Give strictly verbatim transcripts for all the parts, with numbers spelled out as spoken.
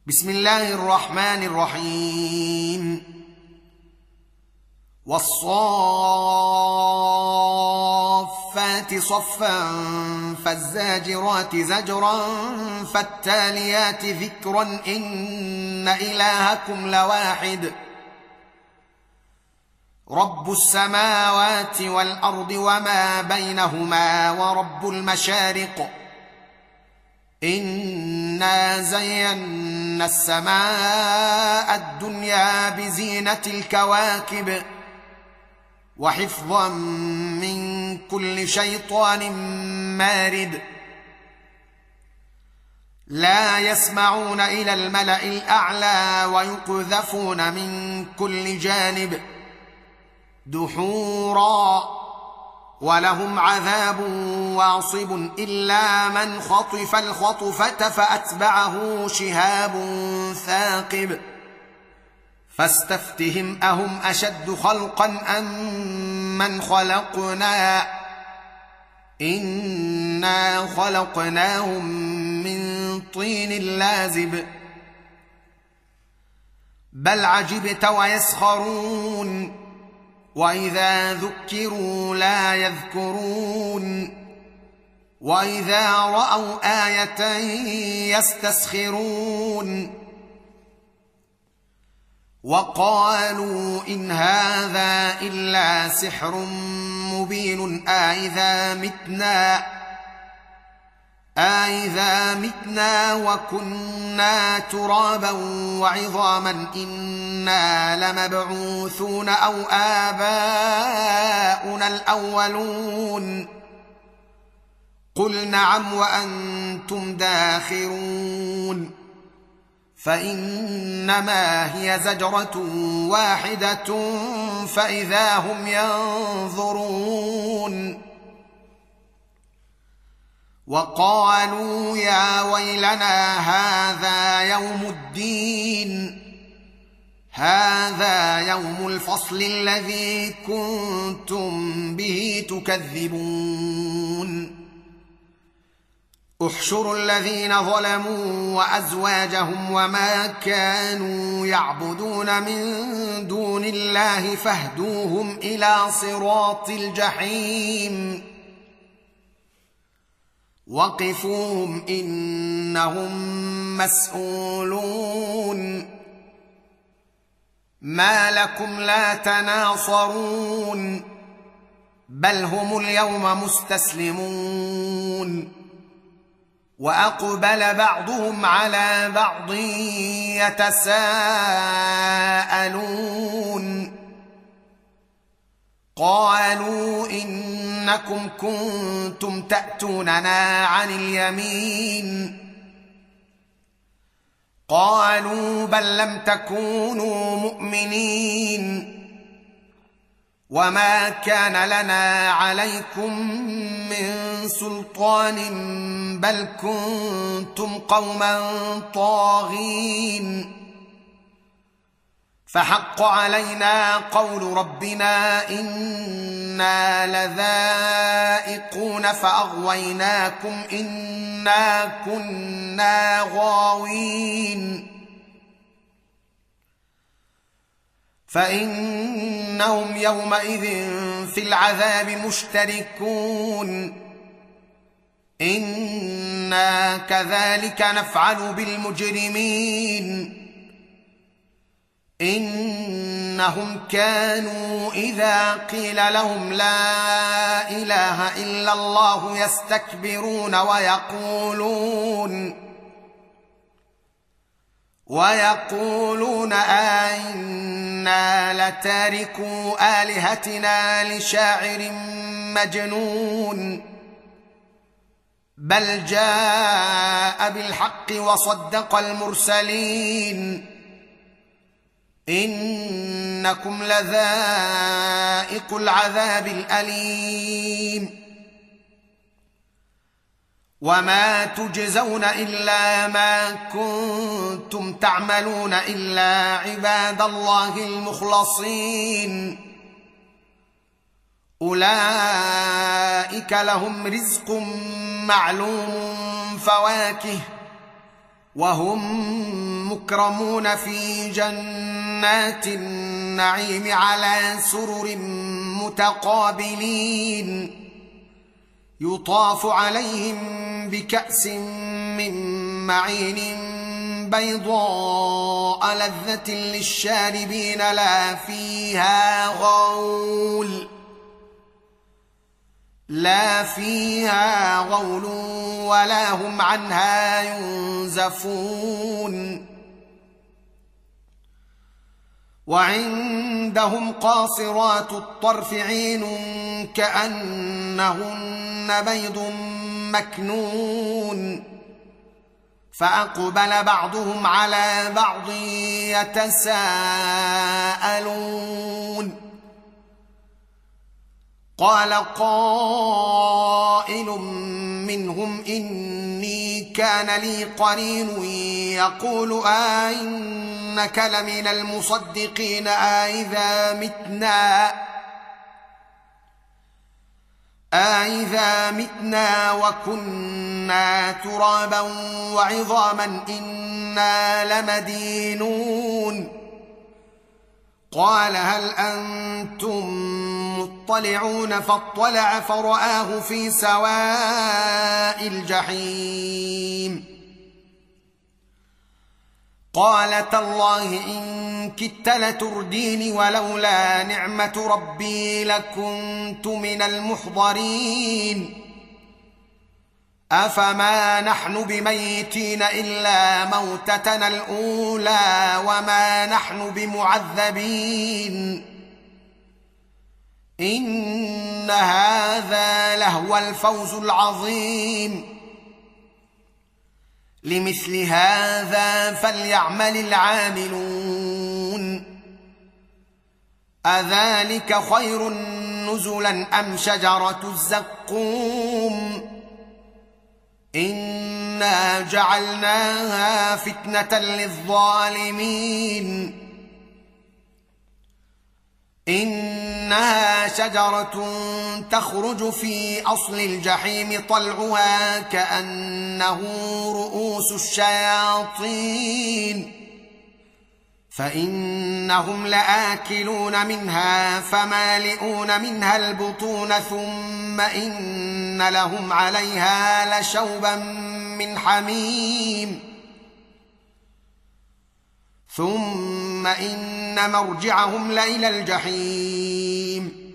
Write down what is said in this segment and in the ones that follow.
بسم الله الرحمن الرحيم والصافات صفا فالزاجرات زجرا فالتاليات ذكرا إن إلهكم لواحد رب السماوات والأرض وما بينهما ورب المشارق إنا زينا السماء الدنيا بزينة الكواكب وحفظا من كل شيطان مارد لا يسمعون إلى الملأ الأعلى ويقذفون من كل جانب دحورا ولهم عذاب واصب إلا من خطف الخطفة فأتبعه شهاب ثاقب فاستفتهم أهم أشد خلقا أم من خلقنا إنا خلقناهم من طين لازب بل عجبت ويسخرون وإذا ذكروا لا يذكرون وإذا رأوا آية يستسخرون وقالوا إن هذا إلا سحر مبين أإذا متنا أإذا متنا وكنا ترابا وعظاما إنا لمبعوثون أو آباؤنا الأولون قل نعم وأنتم داخرون فإنما هي زجرة واحدة فإذا هم ينظرون وقالوا يا ويلنا هذا يوم الدين هذا يوم الفصل الذي كنتم به تكذبون احشروا الذين ظلموا وأزواجهم وما كانوا يعبدون من دون الله فاهدوهم إلى صراط الجحيم وقفوهم إنهم مسؤولون ما لكم لا تناصرون بل هم اليوم مستسلمون وأقبل بعضهم على بعض يتساءلون قالوا إنكم كنتم تأتوننا عن اليمين قالوا بل لم تكونوا مؤمنين وما كان لنا عليكم من سلطان بل كنتم قوما طاغين فحق علينا قول ربنا إنا لذائقون فأغويناكم إنا كنا غاوين فإنهم يومئذ في العذاب مشتركون إنا كذلك نفعل بالمجرمين إنهم كانوا إذا قيل لهم لا إله إلا الله يستكبرون ويقولون ويقولون أئنا لتاركوا آلهتنا لشاعر مجنون بل جاء بالحق وصدق المرسلين إنكم لذائق العذاب الأليم وما تجزون إلا ما كنتم تعملون إلا عباد الله المخلصين أولئك لهم رزق معلوم فواكه وهم مكرمون في جنات النعيم على سرر متقابلين يطاف عليهم بكأس من معين بيضاء لذة للشاربين لا فيها غول لا فيها غول ولا هم عنها ينزفون وعندهم قاصرات الطرف عين كأنهن بيض مكنون فأقبل بعضهم على بعض يتساءلون قال قائل منهم إني كان لي قرين يقول أئنك لمن المصدقين أئذا متنا أئذا متنا وكنا ترابا وعظاما إنا لمدينون قال هل أنتم مطلعون فاطلع فرآه في سواء الجحيم قال تالله إن كدت لتردين ولولا نعمة ربي لكنت من المحضرين أفما نحن بميتين إلا موتتنا الأولى وما نحن بمعذبين إن هذا لهو الفوز العظيم لمثل هذا فليعمل العاملون أذلك خير نزلا أم شجرة الزقوم إنا جعلناها فتنة للظالمين إنها شجرة تخرج في أصل الجحيم طلعها كأنه رؤوس الشياطين فإنهم لآكلون منها فمالئون منها البطون ثم إن لهم عليها لشوبا من حميم ثم إن مرجعهم لإلى الجحيم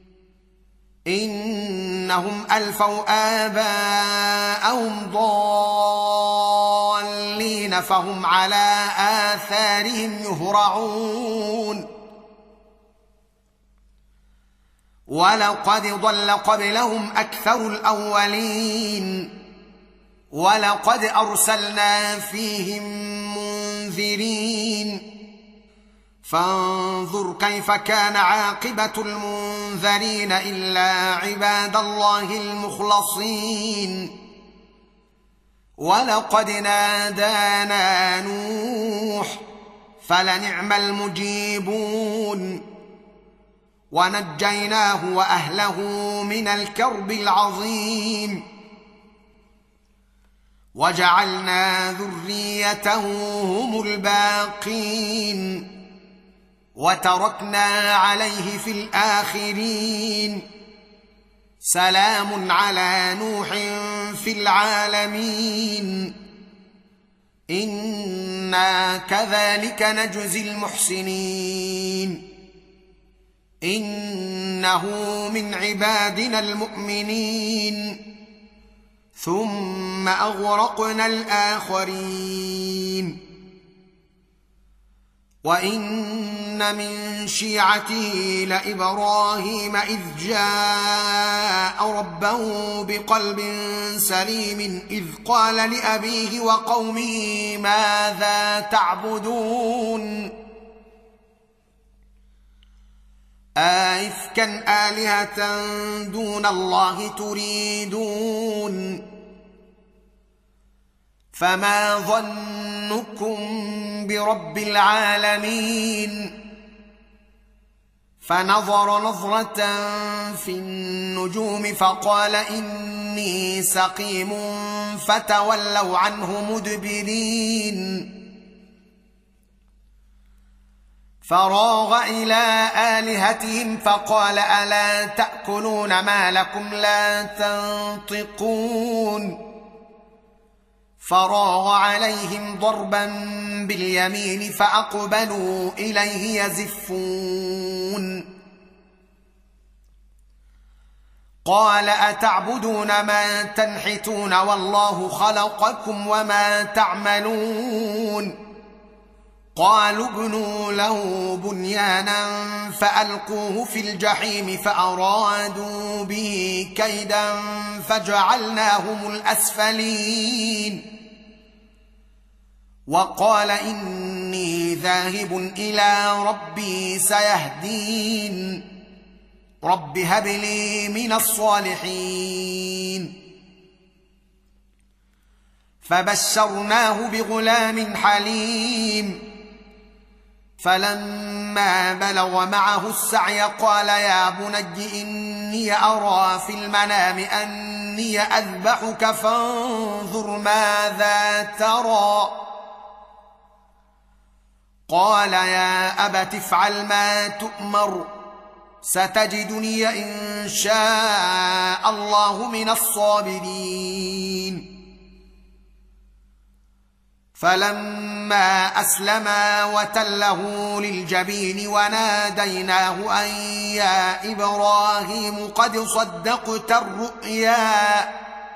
إنهم ألفوا آباءهم ضالين فهم على آثارهم يهرعون ولقد ضل قبلهم أكثر الأولين ولقد أرسلنا فيهم منذرين فانظر كيف كان عاقبة المنذرين إلا عباد الله المخلصين ولقد نادانا نوح فلنعم المجيبون ونجيناه وأهله من الكرب العظيم وجعلنا ذريته هم الباقين وتركنا عليه في الآخرين سلام على نوح في العالمين إنا كذلك نجزي المحسنين إنه من عبادنا المؤمنين ثم أغرقنا الآخرين وإن من شيعته لإبراهيم إذ جاء ربه بقلب سليم إذ قال لأبيه وقومه ماذا تعبدون أئفكا آلهة دون الله تريدون فما ظنكم برب العالمين فنظر نظرة في النجوم فقال إني سقيم فتولوا عنه مدبرين فراغ إلى آلهتهم فقال ألا تأكلون ما لكم لا تنطقون فراغ عليهم ضربا باليمين فأقبلوا إليه يزفون قال أتعبدون ما تنحتون والله خلقكم وما تعملون قالوا ابنوا له بنيانا فألقوه في الجحيم فأرادوا به كيدا فجعلناهم الأسفلين وقال إني ذاهب إلى ربي سيهدين رب هب لي من الصالحين فبشرناه بغلام حليم فلما بلغ معه السعي قال يا بني إني أرى في المنام أني أذبحك فانظر ماذا ترى قال يا أبت افعل ما تؤمر ستجدني إن شاء الله من الصابرين فلما أسلما وتله للجبين وناديناه أن يا إبراهيم قد صدقت الرؤيا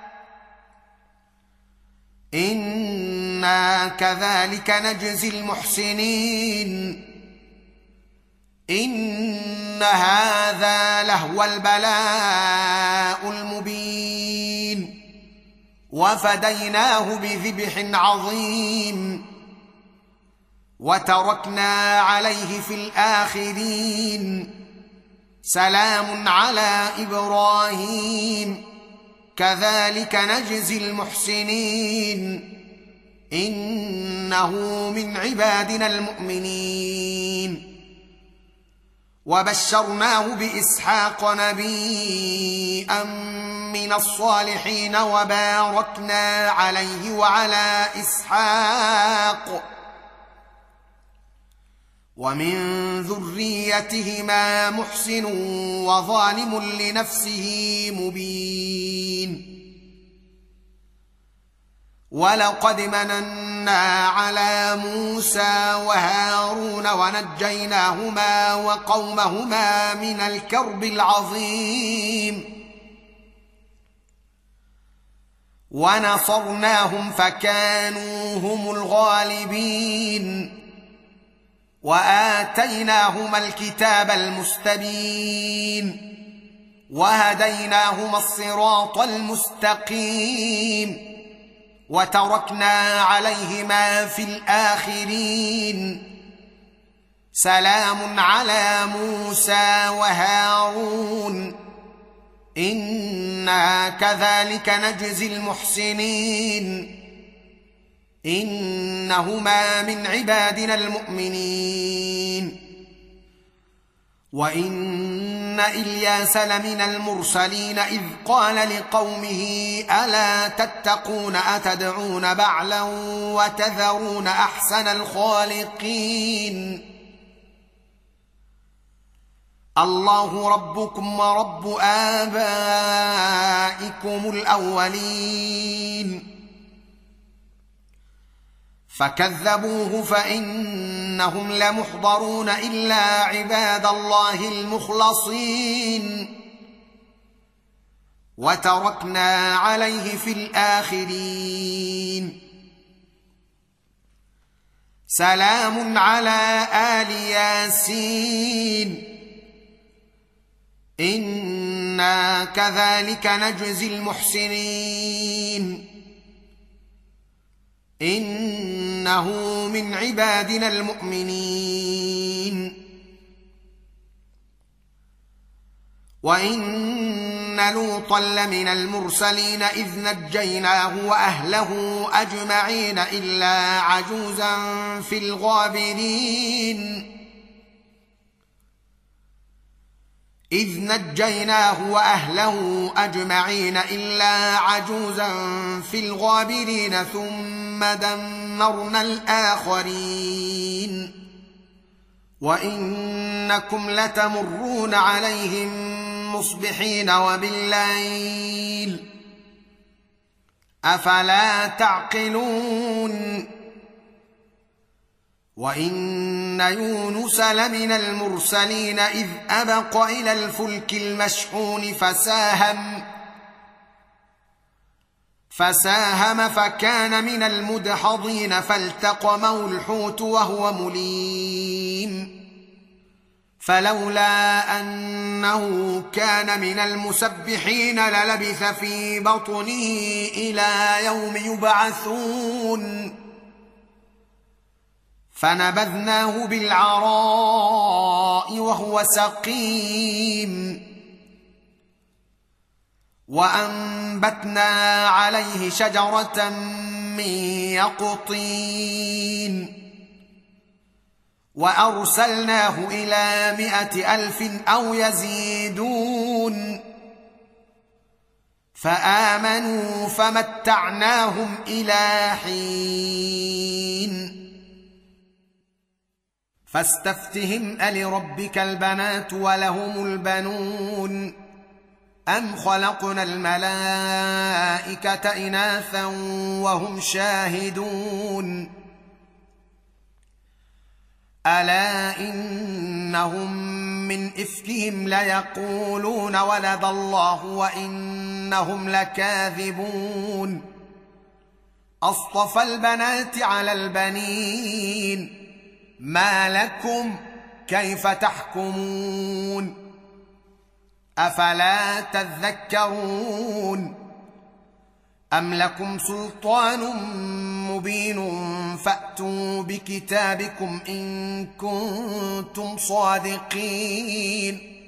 إنا كذلك نجزي المحسنين إن هذا لهو البلاء المبين وفديناه بذبح عظيم وتركنا عليه في الآخرين سلام على إبراهيم كذلك نجزي المحسنين إنه من عبادنا المؤمنين وبشرناه بإسحاق نبيا من الصالحين وباركنا عليه وعلى إسحاق ومن ذريتهما محسن وظالم لنفسه مبين ولقد مننا على موسى وهارون ونجيناهما وقومهما من الكرب العظيم ونصرناهم فكانوا هم الغالبين وآتيناهما الكتاب المستبين وهديناهما الصراط المستقيم وتركنا عليهما في الآخرين سلام على موسى وهارون إنا كذلك نجزي المحسنين إنهما من عبادنا المؤمنين وإن إلياس لمن المرسلين إذ قال لقومه ألا تتقون أتدعون بعلا وتذرون أحسن الخالقين الله ربكم ورب آبائكم الأولين فكذبوه فإنهم لمحضرون إلا عباد الله المخلصين وتركنا عليه في الآخرين سلام على آل ياسين إنا كذلك نجزي المحسنين إنه من عبادنا المؤمنين وإن لوطا لمن المرسلين إذ نجيناه وأهله أجمعين إلا عجوزا في الغابرين إذ نجيناه وأهله أجمعين إلا عجوزا في الغابرين ثم دمرنا الآخرين وانكم لتمرون عليهم مصبحين وبالليل افلا تعقلون وان يونس لمن المرسلين اذ ابق الى الفلك المشحون فساهم فساهم فكان من المدحضين فالتقمه الحوت وهو مليم فلولا انه كان من المسبحين للبث في بطنه الى يوم يبعثون فنبذناه بالعراء وهو سقيم وانبتنا عليه شجره من يقطين وارسلناه الى مائه الف او يزيدون فامنوا فمتعناهم الى حين فاستفتهم ألربك البنات ولهم البنون أم خلقنا الملائكة إناثا وهم شاهدون ألا إنهم من إفكهم ليقولون ولد الله وإنهم لكاذبون أصطفى البنات على البنين ما لكم كيف تحكمون أفلا تذكرون أم لكم سلطان مبين فأتوا بكتابكم إن كنتم صادقين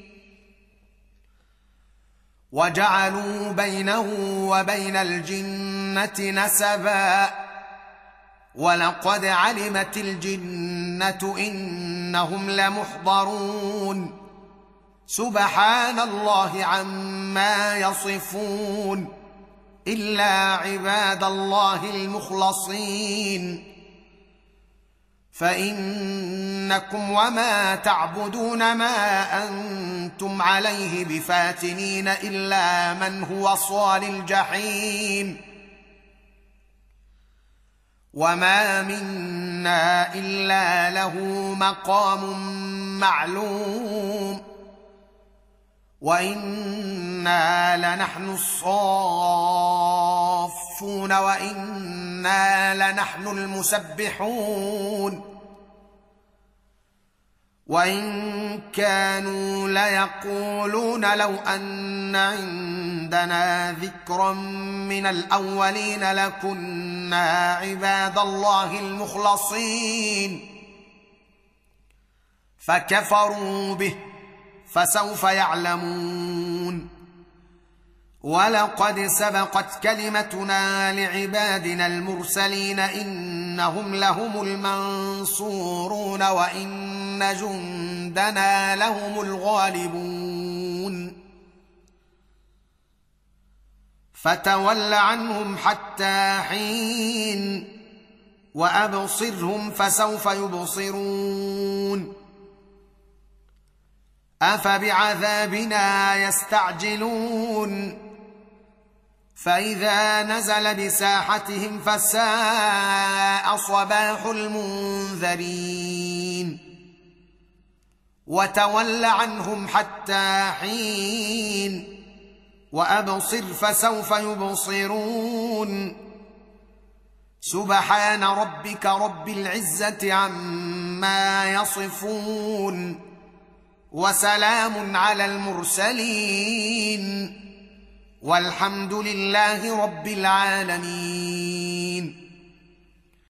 وجعلوا بينه وبين الجنة نسبا ولقد علمت الجنة إنهم لمحضرون سبحان الله عما يصفون إلا عباد الله المخلصين فإنكم وما تعبدون ما أنتم عليه بفاتنين إلا من هو صال الجحيم وما منا إلا له مقام معلوم وإنا لنحن الصافون وإنا لنحن المسبحون وإن كانوا ليقولون لو أن عندنا ذكرا من الأولين لكنا عباد الله المخلصين فكفروا به فسوف يعلمون ولقد سبقت كلمتنا لعبادنا المرسلين إنهم لهم المنصورون وإن جندنا لهم الغالبون فتول عنهم حتى حين وأبصرهم فسوف يبصرون أفبعذابنا يستعجلون فإذا نزل بساحتهم فساء صباح المنذرين وتول عنهم حتى حين وأبصر فسوف يبصرون سبحان ربك رب العزة عما يصفون وسلام على المرسلين والحمد لله رب العالمين.